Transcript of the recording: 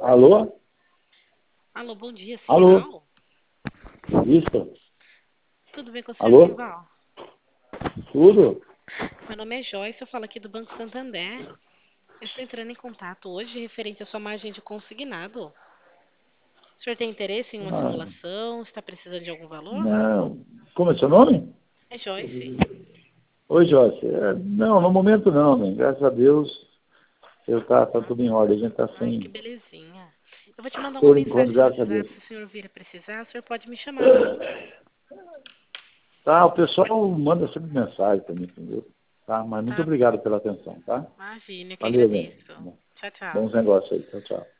Alô? Alô, bom dia, Alô? Simval. Isso? Tudo bem com você, Alô? Simval? Tudo? Meu nome é Joyce, eu falo aqui do Banco Santander. Eu estou entrando em contato hoje referente à sua margem de consignado. O senhor tem interesse em uma Ah, simulação? Está precisando de algum valor? não. Como é seu nome? É Joyce. Oi, Jorge. Não, no momento não, né? Graças a Deus, tá tudo em ordem. A gente tá Ai, que sem, belezinha. Eu vou te mandar uma por enquanto, mensagem no graças a Deus. WhatsApp. Se o senhor vir a precisar, o senhor pode me chamar, tá bom? Tá, o pessoal manda sempre mensagem para mim, entendeu? Tá, mas muito Tá. obrigado pela atenção, tá? Imagina, eu que Valeu, bem. agradeço. Tchau, tchau. Bons negócios aí. Tchau, tchau.